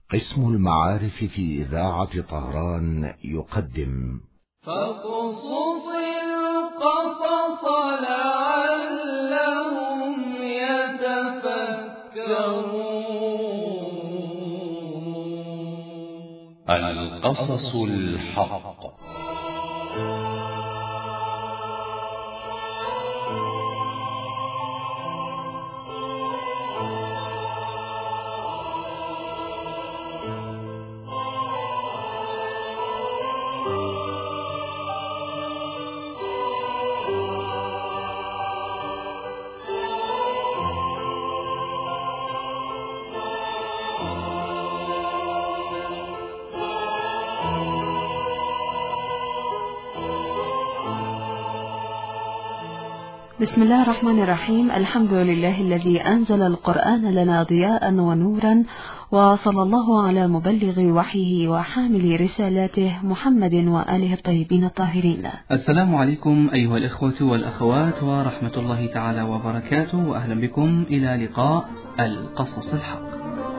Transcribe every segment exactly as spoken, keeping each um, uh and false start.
قسم المعارف في إذاعة طهران يقدم فاقصص القصص لعلهم يتفكرون. القصص الحق. بسم الله الرحمن الرحيم. الحمد لله الذي أنزل القرآن لنا ضياء ونورا، وصلى الله على مبلغ وحيه وحامل رسالاته محمد وآله الطيبين الطاهرين. السلام عليكم أيها الإخوة والأخوات ورحمة الله تعالى وبركاته، وأهلا بكم إلى لقاء القصص الحق.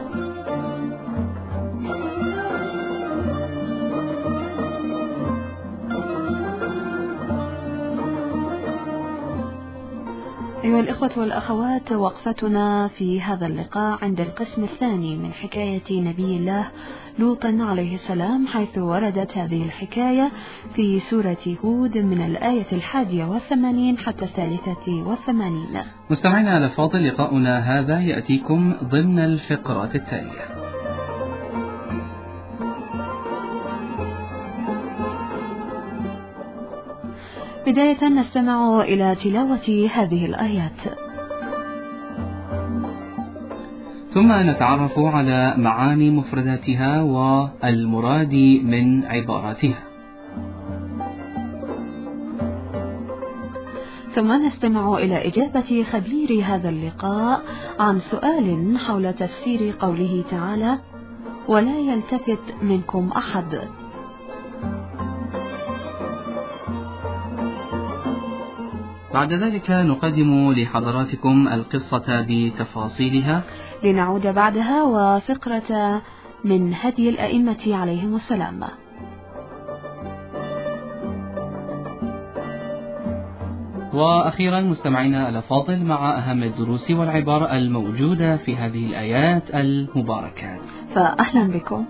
أيها الإخوة والأخوات، وقفتنا في هذا اللقاء عند القسم الثاني من حكاية نبي الله لوط عليه السلام، حيث وردت هذه الحكاية في سورة هود من الآية الحادية والثمانين حتى الثالثة والثمانين. مستمعينا الأفاضل، لقاؤنا هذا يأتيكم ضمن الفقرات التالية. بداية نستمع إلى تلاوة هذه الآيات، ثم نتعرف على معاني مفرداتها والمراد من عباراتها، ثم نستمع إلى إجابة خبير هذا اللقاء عن سؤال حول تفسير قوله تعالى: ولا يلتفت منكم أحد. بعد ذلك نقدم لحضراتكم القصة بتفاصيلها، لنعود بعدها وفقرة من هدي الأئمة عليهم السلام. وأخيرا مستمعينا الأفاضل مع أهم الدروس والعبر الموجودة في هذه الآيات المباركات. فأهلا بكم.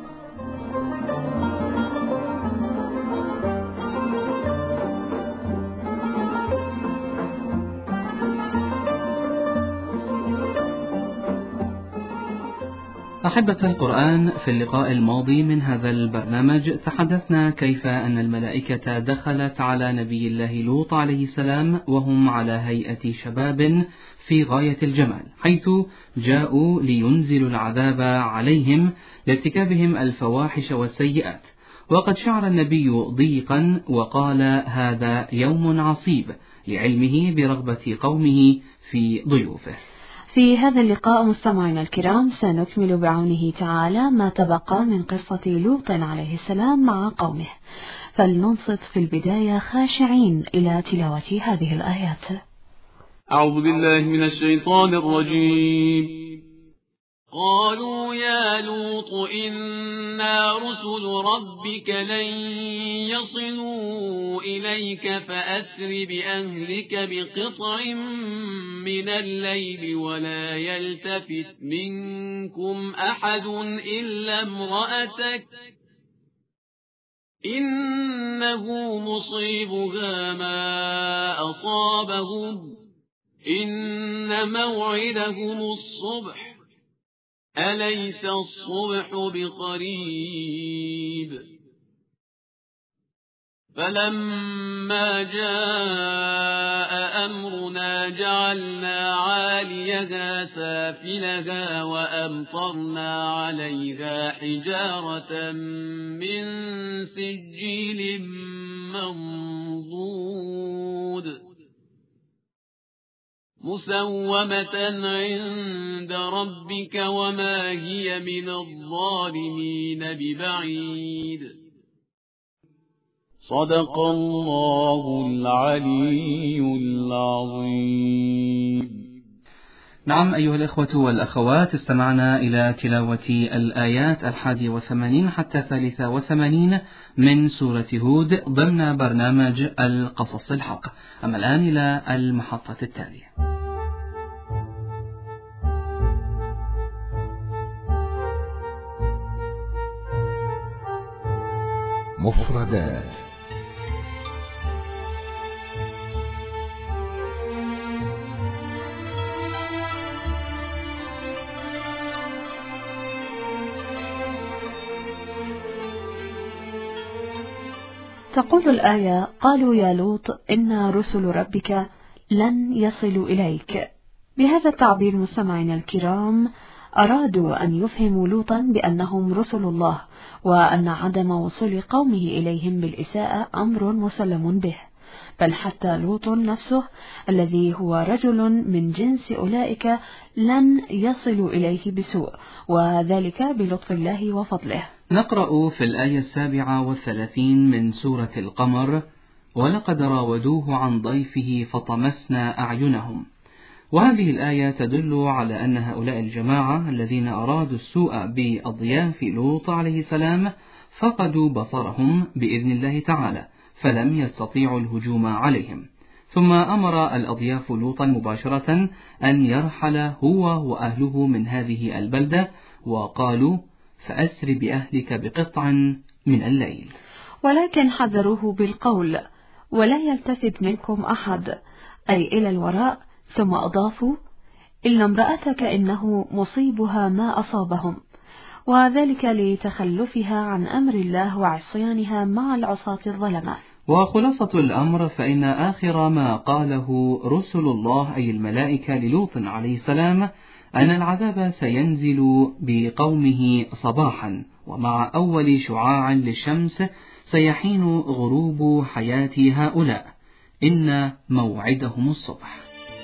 أحبة القرآن، في اللقاء الماضي من هذا البرنامج تحدثنا كيف أن الملائكة دخلت على نبي الله لوط عليه السلام وهم على هيئة شباب في غاية الجمال، حيث جاءوا لينزلوا العذاب عليهم لارتكابهم الفواحش والسيئات. وقد شعر النبي ضيقا وقال: هذا يوم عصيب، لعلمه برغبة قومه في ضيوفه. في هذا اللقاء مستمعينا الكرام سنكمل بعونه تعالى ما تبقى من قصة لوط عليه السلام مع قومه، فلننصت في البداية خاشعين إلى تلاوة هذه الآيات. أعوذ بالله من الشيطان الرجيم. قالوا يا لوط إنا رسل ربك لن يصلوا إليك فأسر بأهلك بقطع من الليل ولا يلتفت منكم أحد إلا امرأتك إنه مصيبها ما أصابهم إن موعدهم الصبح أليس الصبح بقريب. فلما جاء أمرنا جعلنا عاليها سافلها وأمطرنا عليها حجارة من سجيل منضود مسومة عند ربك وما هي من الظالمين ببعيد. صدق الله العلي العظيم. نعم أيها الإخوة والأخوات، استمعنا إلى تلاوة الآيات الحادية وثمانين حتى الثالثة وثمانين من سورة هود ضمن برنامج القصص الحق. أما الآن إلى المحطة التالية. مفردات. تقول الآية: قالوا يا لوط إن رسل ربك لن يصلوا إليك. بهذا التعبير مستمعينا الكرام أرادوا أن يفهموا لوطا بأنهم رسل الله، وأن عدم وصول قومه إليهم بالإساءة أمر مسلم به، بل حتى لوط نفسه الذي هو رجل من جنس أولئك لن يصلوا إليه بسوء، وذلك بلطف الله وفضله. نقرأ في الآية السابعة والثلاثين من سورة القمر: ولقد راودوه عن ضيفه فطمسنا أعينهم. وهذه الآية تدل على أن هؤلاء الجماعة الذين أرادوا السوء بأضياف لوط عليه السلام فقدوا بصرهم بإذن الله تعالى، فلم يستطيعوا الهجوم عليهم. ثم أمر الأضياف لوطا مباشرة أن يرحل هو وأهله من هذه البلدة، وقالوا: فأسر بأهلك بقطع من الليل. ولكن حذروه بالقول: ولا يلتفت منكم أحد، أي إلى الوراء. ثم أضافوا: إن امرأتك إنه مصيبها ما أصابهم، وذلك لتخلفها عن أمر الله وعصيانها مع العصاة الظلمة. وخلاصة الأمر فإن آخر ما قاله رسل الله أي الملائكة للوط عليه السلام أن العذاب سينزل بقومه صباحا، ومع أول شعاع للشمس سيحين غروب حياة هؤلاء، إن موعدهم الصبح.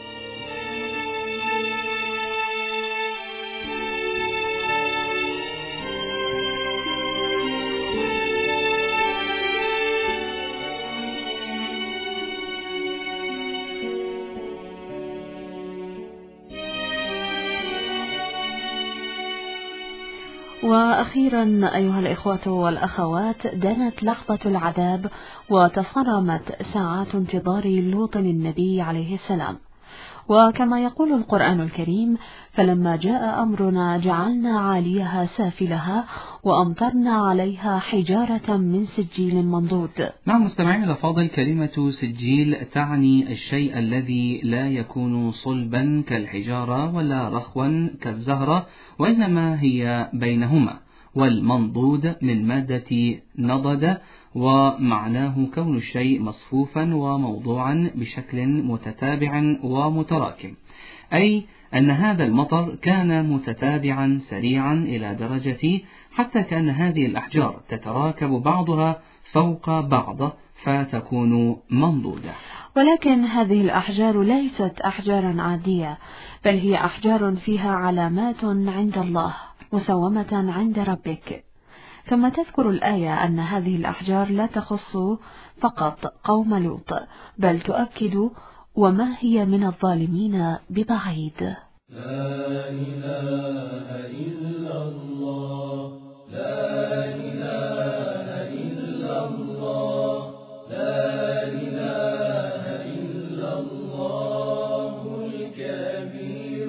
وأخيرا أيها الإخوة والأخوات، دنت لحظة العذاب وتصرمت ساعات انتظار لوط النبي عليه السلام. وكما يقول القرآن الكريم: فلما جاء أمرنا جعلنا عاليها سافلها وأمطرنا عليها حجارة من سجيل منضود. نعم مستمعين الأفاضل، كلمة سجيل تعني الشيء الذي لا يكون صلبا كالحجارة ولا رخوا كالزهرة، وإنما هي بينهما. والمنضود من مادة نضد، ومعناه كون الشيء مصفوفا وموضوعا بشكل متتابع ومتراكم، أي أن هذا المطر كان متتابعا سريعا إلى درجة حتى كأن هذه الأحجار تتراكب بعضها فوق بعض فتكون منضودة. ولكن هذه الأحجار ليست أحجارا عادية، بل هي أحجار فيها علامات عند الله مسومة عند ربك. ثم تذكر الآية أن هذه الأحجار لا تخص فقط قوم لوط، بل تؤكد: وما هي من الظالمين ببعيد. لا إله إلا الله، لا إله إلا الله، لا إله إلا الله الكبير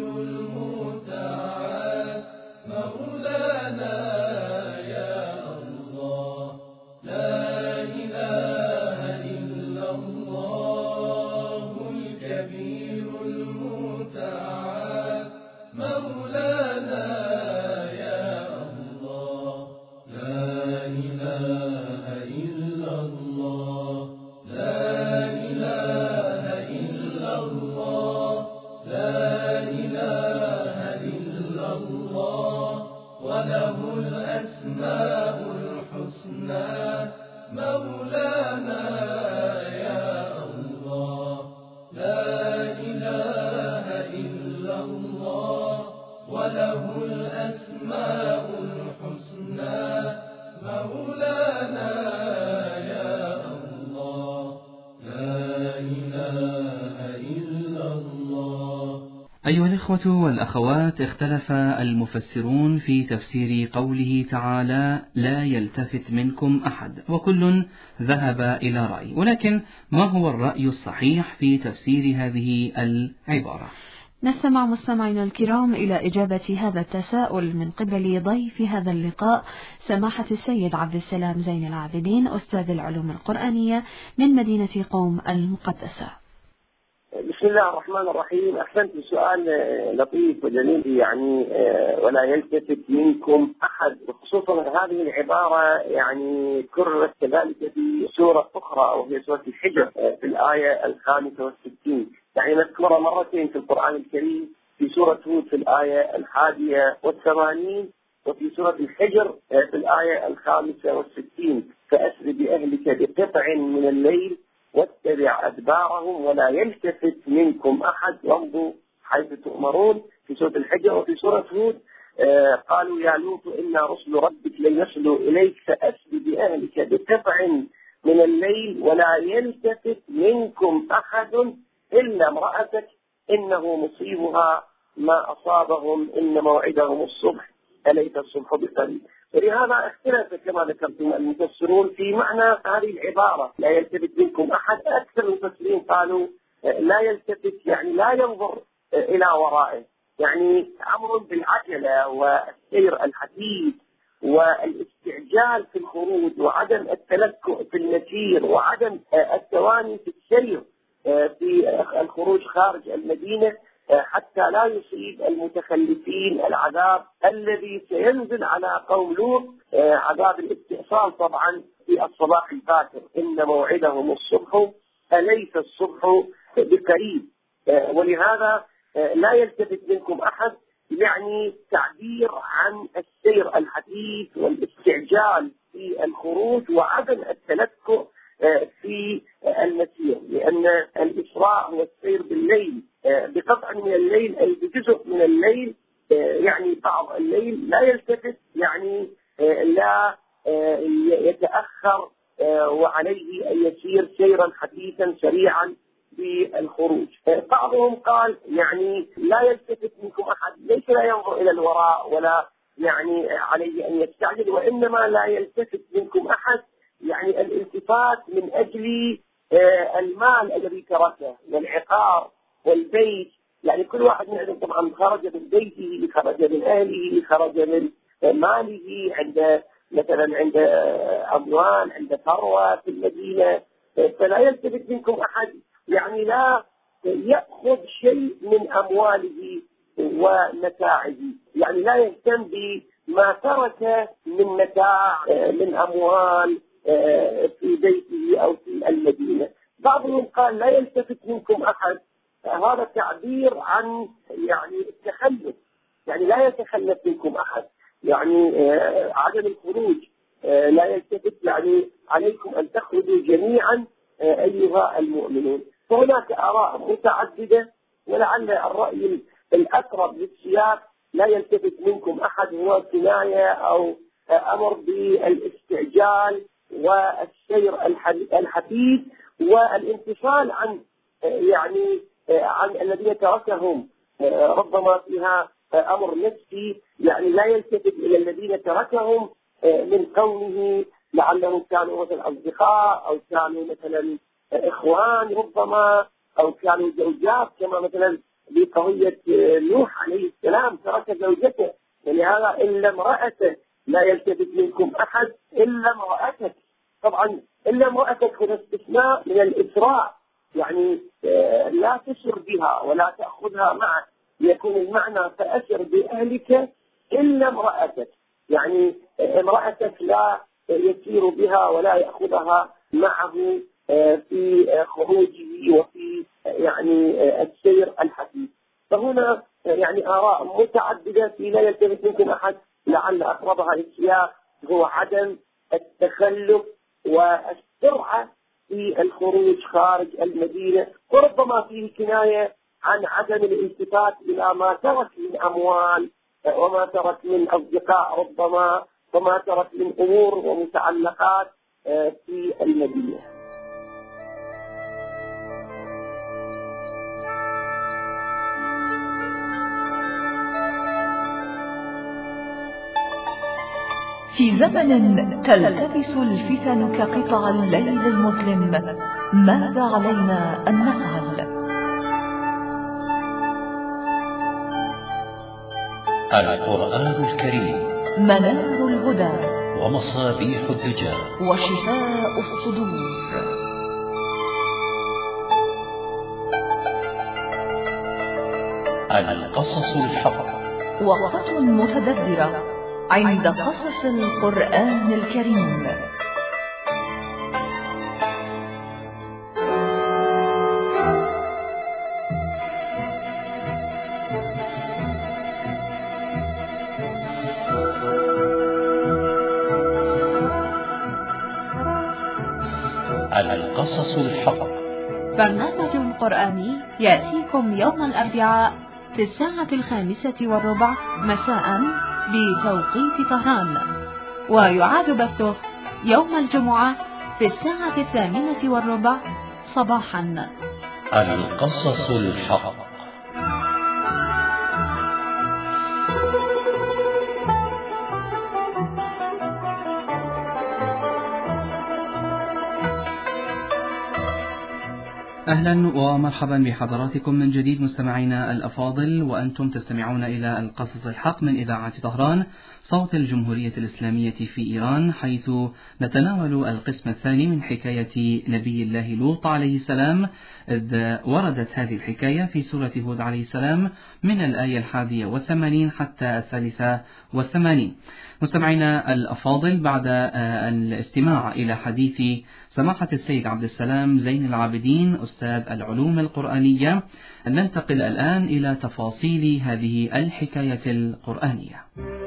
المتعال مولانا يا الله، لا إله إلا الله الكبير المتعال مولانا يا الله، لا إله إلا الله، لا إله إلا الله، لا إله إلا الله، وله الأسماء الحسنى مولانا يا الله، لا إله إلا الله، وله الأسماء الحسنى مولانا يا الله، لا إله إلا الله. أيها الإخوة والأخوات، اختلف المفسرون في تفسير قوله تعالى لا يلتفت منكم أحد، وكل ذهب إلى رأي، ولكن ما هو الرأي الصحيح في تفسير هذه العبارة؟ نستمع مستمعينا الكرام إلى إجابة هذا التساؤل من قبل ضيف هذا اللقاء سماحة السيد عبد السلام زين العابدين، أستاذ العلوم القرآنية من مدينة قوم المقدسة. بسم الله الرحمن الرحيم. أحسنت، سؤال لطيف وجميل، يعني ولا يلتفت منكم أحد، خصوصا هذه العبارة يعني كررت كذلك في سورة أخرى أو في سورة الحجر في الآية الخامسة والستين، يعني مذكورة مرتين في القرآن الكريم، في سورة هود في الآية الحادية والثمانين، وفي سورة الحجر في الآية الخامسة والستين. فأسر بأهلك بقطع من الليل واتبع أدبارهم ولا يلتفت منكم أحد وامضوا حيث تؤمرون في سورة الحجر. وفي سورة هود آه قالوا يا لوط إنا رسل ربك لن يصلوا إليك فأسر بأهلك بقطع من الليل ولا يلتفت منكم أحد إلا امرأتك إنه مصيبها ما أصابهم إن موعدهم الصبح أليس الصبح بقريب. ولهذا اختلف كما ذكرتم المفسرون في معنى هذه العبارة لا يلتفت منكم أحد. أكثر المفسرين قالوا لا يلتفت يعني لا ينظر إلى ورائه، يعني أمر بالعجلة والسير الحثيث والاستعجال في الخروج وعدم التلكؤ في المسير وعدم التواني في السير في الخروج خارج المدينة حتى لا يصيب المتخلفين العذاب الذي سينزل على قوم لوط، عذاب الاستئصال طبعا في الصباح الباكر، إن موعدهم الصبح أليس الصبح بقريب. ولهذا لا يلتفت منكم أحد يعني تعبير عن السير الحثيث والاستعجال في الخروج وعدم التلكؤ في المسير، لأن الإسراء هو السير بالليل بقطع من الليل أي بجزء من الليل، يعني بعض الليل لا يلتفت يعني لا يتأخر وعليه أن يسير سيرا حثيثا سريعا في الخروج. بعضهم قال يعني لا يلتفت منكم أحد ليس لا ينظر إلى الوراء ولا يعني عليه أن يستعجل، وإنما لا يلتفت منكم أحد يعني الالتفات من أجل المال الذي تركه والعقار والبيت، يعني كل واحد منهم طبعا خرج من بيته، خرج من أهله، خرج من ماله، عند مثلا عند أموال، عند ثروة في المدينة، فلا يلتفت منكم أحد يعني لا يأخذ شيء من أمواله ومتاعه، يعني لا يهتم بما ترك من متاع من أموال في بيته أو في المدينة. بعضهم قال لا يلتفت منكم أحد، هذا تعبير عن يعني التخلف، يعني لا يتخلف منكم أحد، يعني عدم الخروج لا يلتفت يعني عليكم أن تخرجوا جميعا أيها المؤمنون. فهناك آراء متعددة، ولعل الرأي الأقرب للسياق لا يلتفت منكم أحد هو كناية أو أمر بالاستعجال والسير الحثيث والانفصال عن يعني عن الذين تركهم، ربما فيها أمر نفسي، يعني لا يلتفت إلى الذين تركهم من كونه لعلهم كانوا مثلا أصدقاء أو كانوا مثلا إخوان ربما أو كانوا زوجات، كما مثلا بقضية نوح عليه السلام ترك زوجته، ولهذا إلا امرأته لا يلتفت منكم أحد إلا امرأتك. طبعا إلا امرأتك هنا استثناء من الإسراء، يعني لا تسر بها ولا تأخذها معك، يكون المعنى فأسر بأهلك إلا امرأتك، يعني امرأتك لا يسير بها ولا يأخذها معه في خروجه وفي يعني السير الحثيث. فهنا يعني آراء متعددة في لا يلتفت منكم أحد، لعل أقربها للسياق هو عدم التخلف والسرعة في الخروج خارج المدينة، وربما فيه كناية عن عدم الالتفات إلى ما ترك من أموال وما ترك من أصدقاء ربما وما ترك من أمور ومتعلقات في المدينة. في زمن تلتبس الفتن كقطع الليل المظلم، ماذا علينا أن نفعل؟ القرآن الكريم منار الهدى ومصابيح الدجى وشفاء الصدور. القصص الحق، وقفة متدبرة عند قصص القرآن الكريم. القصص الحق، برنامج قرآني يأتيكم يوم الأربعاء في الساعة الخامسة والربع مساء بتوقيت طهران، ويعاد بثه يوم الجمعة في الساعة الثامنة والربع صباحا. القصص الحق. أهلا ومرحبا بحضراتكم من جديد مستمعينا الأفاضل، وأنتم تستمعون إلى القصص الحق من إذاعة طهران صوت الجمهورية الإسلامية في إيران، حيث نتناول القسم الثاني من حكاية نبي الله لوط عليه السلام، إذ وردت هذه الحكاية في سورة هود عليه السلام من الآية الحادية والثمانين حتى الثالثة والثمانين. مستمعينا الأفاضل، بعد الاستماع إلى حديث سماحة السيد عبد السلام زين العابدين أستاذ العلوم القرآنية، ننتقل الآن إلى تفاصيل هذه الحكاية القرآنية.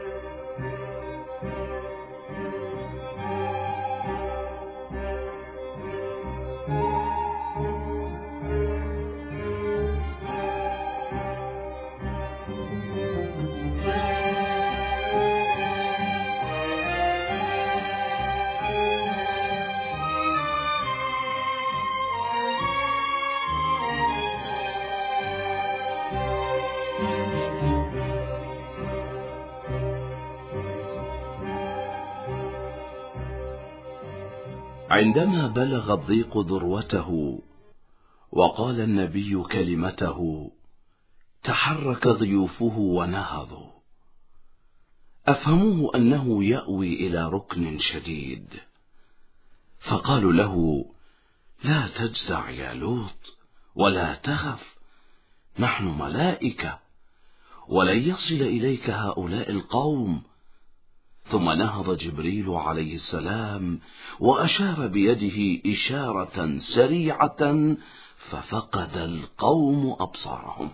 عندما بلغ الضيق ذروته وقال النبي كلمته، تحرك ضيوفه ونهضوا، أفهموه أنه يأوي إلى ركن شديد، فقالوا له: لا تجزع يا لوط ولا تخف، نحن ملائكة ولن يصل إليك هؤلاء القوم. ثم نهض جبريل عليه السلام وأشار بيده إشارة سريعة، ففقد القوم أبصارهم.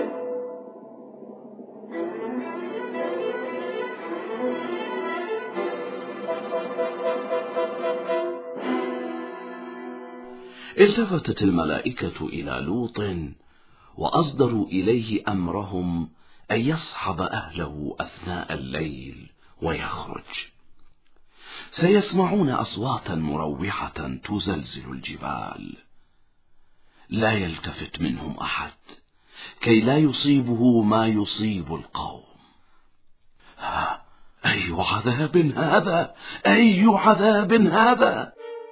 التفتت الملائكة إلى لوط وأصدروا إليه أمرهم أن يصحب أهله أثناء الليل ويخرج. سيسمعون أصواتا مروعة تزلزل الجبال، لا يلتفت منهم أحد كي لا يصيبه ما يصيب القوم. ها، أي عذاب هذا، أي عذاب هذا.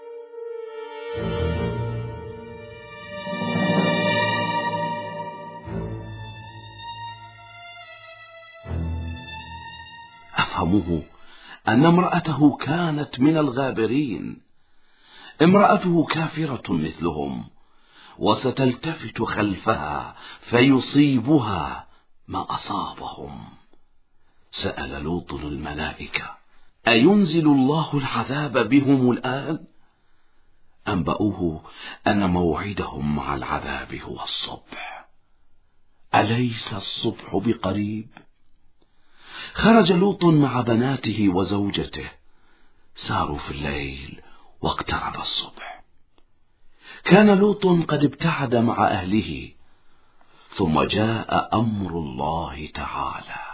أفهموه أن امرأته كانت من الغابرين، امرأته كافرة مثلهم، وستلتفت خلفها فيصيبها ما أصابهم. سأل لوط الملائكة: أينزل الله العذاب بهم الآن؟ أنبأوه أن موعدهم مع العذاب هو الصبح. أليس الصبح بقريب؟ خرج لوط مع بناته وزوجته، ساروا في الليل واقترب الصبح. كان لوط قد ابتعد مع أهله، ثم جاء أمر الله تعالى.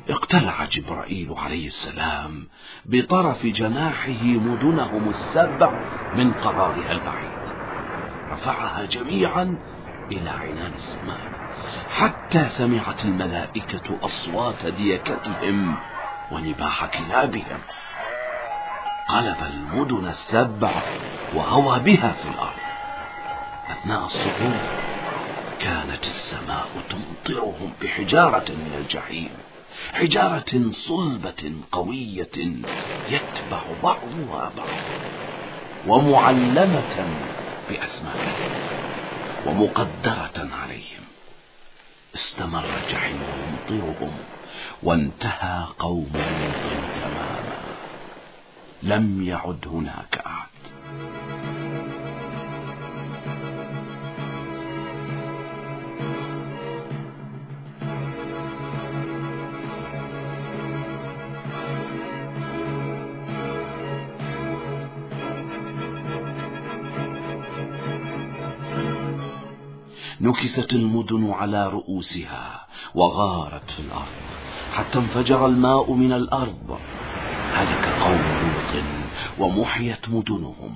اقتلع جبرائيل عليه السلام بطرف جناحه مدنهم السبع من قرارها البعيد، رفعها جميعا إلى عنان السماء حتى سمعت الملائكة أصوات ديكتهم ونباح كلابهم. قلب المدن السبع وهوى بها في الأرض. أثناء الصعود كانت السماء تمطرهم بحجارة من الجحيم، حجارة صلبة قوية يتبع بعضها بعضا، ومعلمة بأسمائهم ومقدرة عليهم. استمر الجحيم يمطرهم وانتهى قوم لوط تماما، لم يعد هناك أحد. نكست المدن على رؤوسها وغارت في الأرض حتى انفجر الماء من الأرض. هلك قوم لوط ومحيت مدنهم.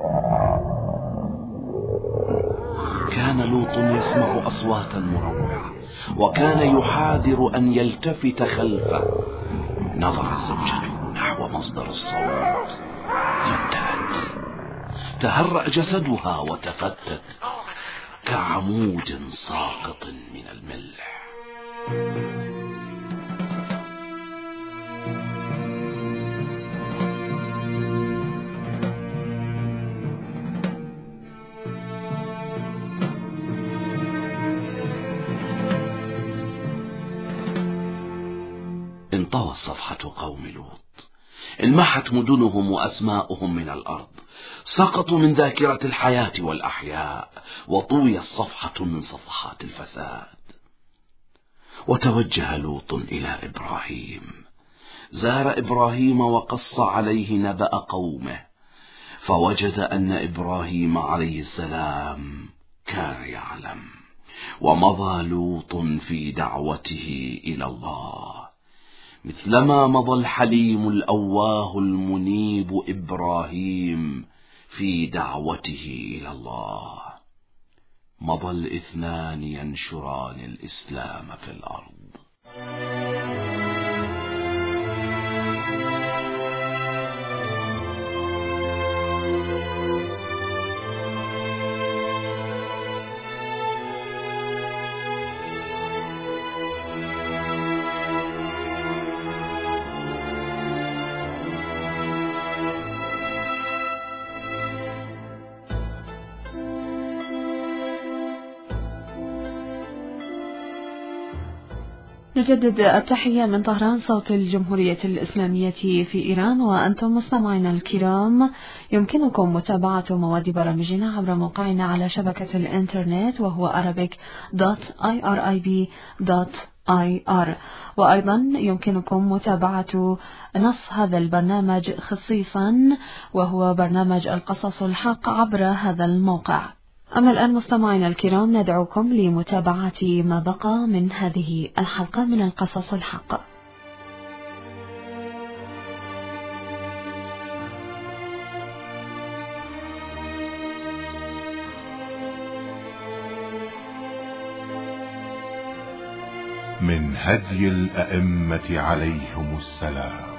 كان لوط يسمع أصواتا مروعة وكان يحاذر أن يلتفت خلفه. نظر زوجته نحو مصدر الصوت فانتهت. تهرأ جسدها وتفتت كعمود ساقط من الملح. انطوت صفحة قوم لوط، انمحت مدنهم وأسماؤهم من الأرض، سقطوا من ذاكرة الحياة والأحياء، وطوي الصفحة من صفحات الفساد. وتوجه لوط إلى إبراهيم. زار إبراهيم وقص عليه نبأ قومه، فوجد أن إبراهيم عليه السلام كان يعلم. ومضى لوط في دعوته إلى الله مثلما مضى الحليم الأواه المنيب إبراهيم في دعوته إلى الله. مضى الاثنان ينشران الإسلام في الأرض. نجدد التحية من طهران صوت الجمهورية الإسلامية في إيران. وأنتم مستمعينا الكرام، يمكنكم متابعة مواد برامجنا عبر موقعنا على شبكة الإنترنت وهو arabic دوت إي آر آي بي دوت آي آر. وأيضا يمكنكم متابعة نص هذا البرنامج خصيصا وهو برنامج القصص الحق عبر هذا الموقع. أما الآن مستمعينا الكرام، ندعوكم لمتابعة ما بقى من هذه الحلقة من القصص الحق. من هدي الأئمة عليهم السلام.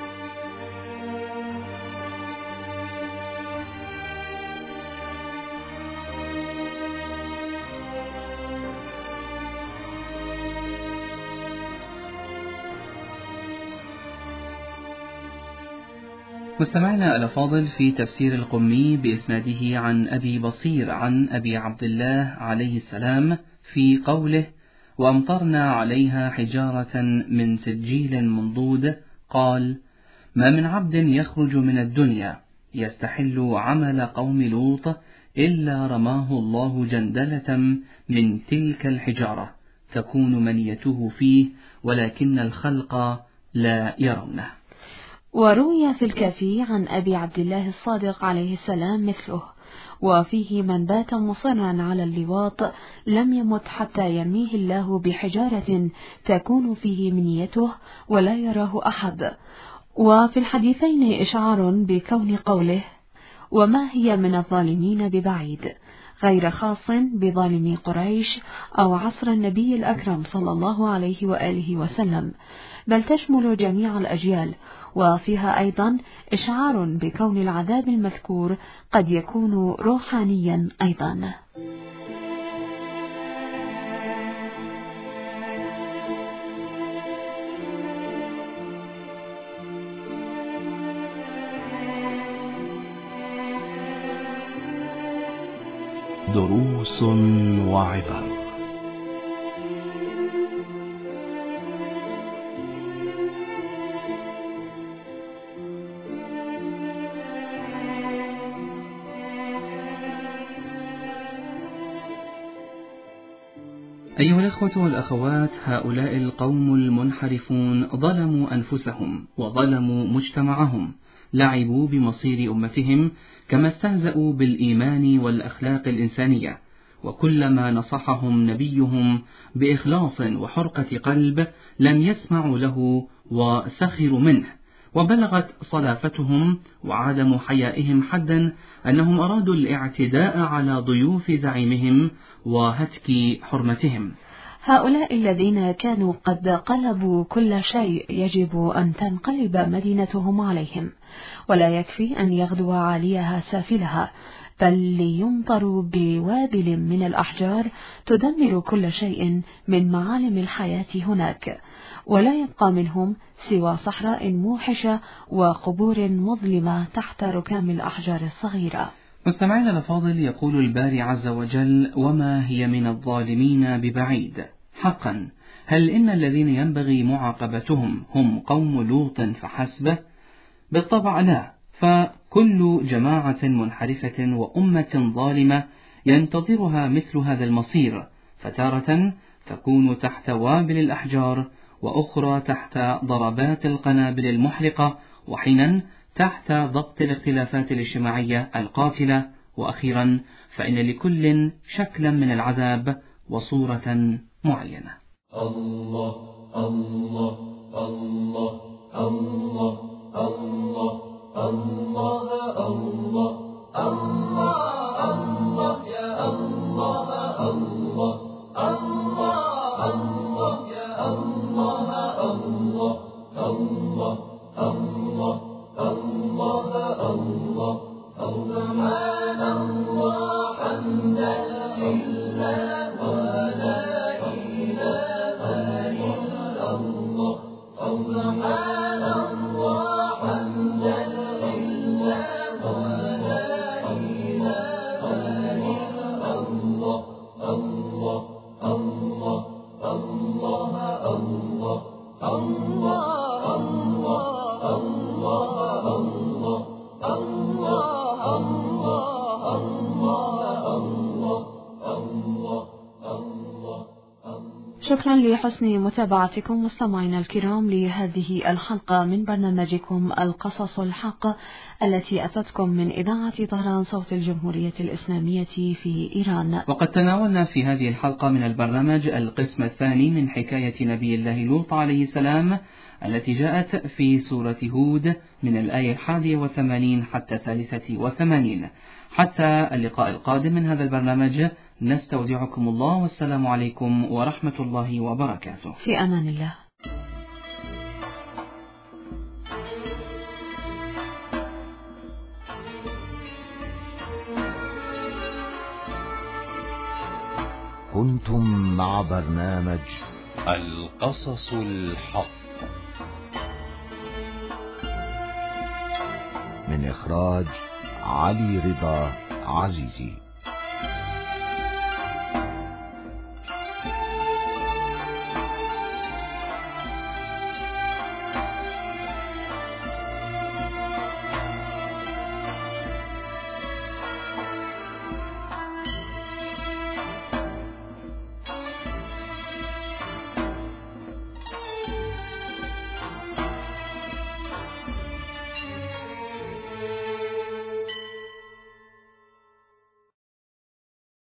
مستمعنا الأفاضل، في تفسير القمي بإسناده عن أبي بصير عن أبي عبد الله عليه السلام في قوله: وأمطرنا عليها حجارة من سجيل منضود، قال: ما من عبد يخرج من الدنيا يستحل عمل قوم لوط إلا رماه الله جندلة من تلك الحجارة تكون منيته فيه، ولكن الخلق لا يرونه. وروي في الكافي عن أبي عبد الله الصادق عليه السلام مثله، وفيه من بات مصرا على اللواط لم يمت حتى يرميه الله بحجارة تكون فيه منيته ولا يراه أحد. وفي الحديثين إشعار بكون قوله وما هي من الظالمين ببعيد غير خاص بظالمي قريش أو عصر النبي الأكرم صلى الله عليه وآله وسلم، بل تشمل جميع الأجيال. وفيها أيضا إشعار بكون العذاب المذكور قد يكون روحانيا أيضا. دروس وعبر. أيها الأخوة والأخوات، هؤلاء القوم المنحرفون ظلموا أنفسهم وظلموا مجتمعهم، لعبوا بمصير أمتهم كما استهزأوا بالإيمان والأخلاق الإنسانية، وكلما نصحهم نبيهم بإخلاص وحرقة قلب لم يسمعوا له وسخروا منه، وبلغت صلافتهم وعدم حيائهم حدا أنهم أرادوا الاعتداء على ضيوف زعيمهم وهتك حرمتهم. هؤلاء الذين كانوا قد قلبوا كل شيء يجب أن تنقلب مدينتهم عليهم، ولا يكفي أن يغدو عاليها سافلها، بل ليمطروا بوابل من الأحجار تدمر كل شيء من معالم الحياة هناك، ولا يبقى منهم سوى صحراء موحشة وقبور مظلمة تحت ركام الأحجار الصغيرة. مستمعينا الأفاضل، يقول الباري عز وجل وما هي من الظالمين ببعيد. حقا، هل إن الذين ينبغي معاقبتهم هم قوم لوط فحسب؟ بالطبع لا، فكل جماعة منحرفة وأمة ظالمة ينتظرها مثل هذا المصير، فتارة تكون تحت وابل الأحجار، وأخرى تحت ضربات القنابل المحرقة، وحينا تحت ضبط الاختلافات الاجتماعية القاتلة، وأخيرا فإن لكل شكلا من العذاب وصورة معينة. الله الله الله الله الله الله الله الله الله يا الله الله الله الله يا الله الله الله الله الله الله سبحان الله حمدا لله ولا إله إلا الله سبحان الله حمدا لله ولا إله إلا الله الله الله الله الله الله الله الله شكرا لحسن متابعتكم مستمعينا الكرام لهذه الحلقة من برنامجكم القصص الحق التي أتتكم من إذاعة طهران صوت الجمهورية الإسلامية في إيران. وقد تناولنا في هذه الحلقة من البرنامج القسم الثاني من حكاية نبي الله لوط عليه السلام التي جاءت في سورة هود من الآية الحادية والثمانين حتى الثالثة وثمانين. حتى اللقاء القادم من هذا البرنامج نستودعكم الله، والسلام عليكم ورحمة الله وبركاته. في أمان الله. كنتم مع برنامج القصص الحق من إخراج علي رضا عزيزي.